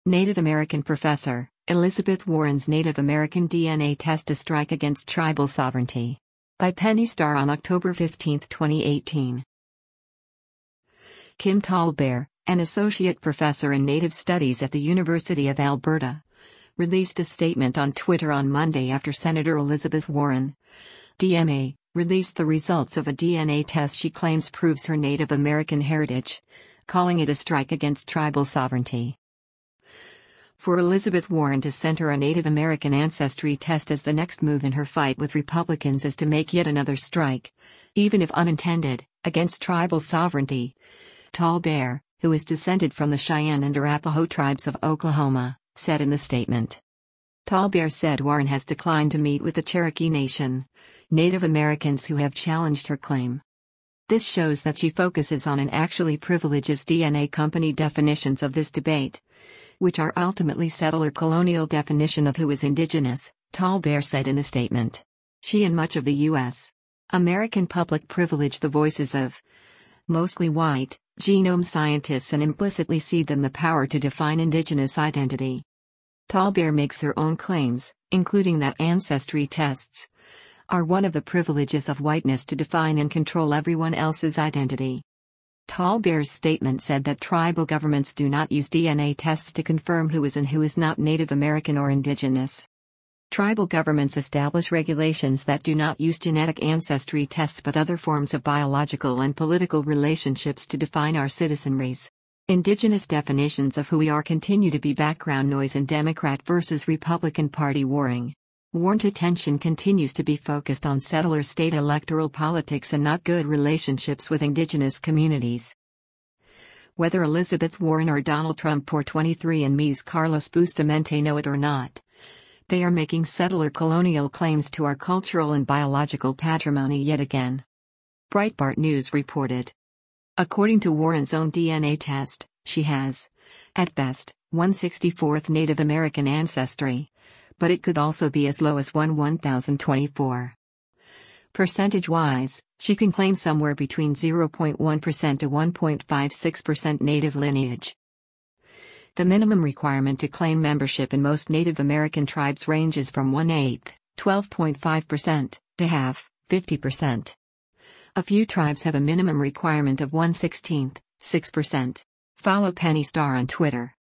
Native American professor, Elizabeth Warren's Native American DNA test a strike against tribal sovereignty. By Penny Starr on October 15, 2018. Kim Tallbear, an associate professor in Native Studies at the University of Alberta, released a statement on Twitter on Monday after Senator Elizabeth Warren, DMA, released the results of a DNA test she claims proves her Native American heritage, calling it a strike against tribal sovereignty. For Elizabeth Warren to center a Native American ancestry test as the next move in her fight with Republicans is to make yet another strike, even if unintended, against tribal sovereignty. Tallbear, who is descended from the Cheyenne and Arapaho tribes of Oklahoma, said in the statement. Tallbear said Warren has declined to meet with the Cherokee Nation, Native Americans who have challenged her claim. This shows that she focuses on and actually privileges DNA company definitions of this debate, which are ultimately settler colonial definition of who is indigenous, Tallbear said in a statement. She and much of the U.S. American public privilege the voices of mostly white genome scientists and implicitly cede them the power to define indigenous identity. Tallbear makes her own claims, including that ancestry tests are one of the privileges of whiteness to define and control everyone else's identity. Tallbear's statement said that tribal governments do not use DNA tests to confirm who is and who is not Native American or indigenous. Tribal governments establish regulations that do not use genetic ancestry tests but other forms of biological and political relationships to define our citizenries. Indigenous definitions of who we are continue to be background noise in Democrat versus Republican Party warring. Warren's attention continues to be focused on settler state electoral politics and not good relationships with indigenous communities. Whether Elizabeth Warren or Donald Trump or 23andMe's Carlos Bustamante know it or not, they are making settler colonial claims to our cultural and biological patrimony yet again. Breitbart News reported. According to Warren's own DNA test, she has, at best, 1/64th Native American ancestry, but it could also be as low as 1/1024. Percentage-wise, she can claim somewhere between 0.1% to 1.56% Native lineage. The minimum requirement to claim membership in most Native American tribes ranges from 1/8, 12.5%, to half, 50%. A few tribes have a minimum requirement of 1/16, 6%. Follow Penny Starr on Twitter.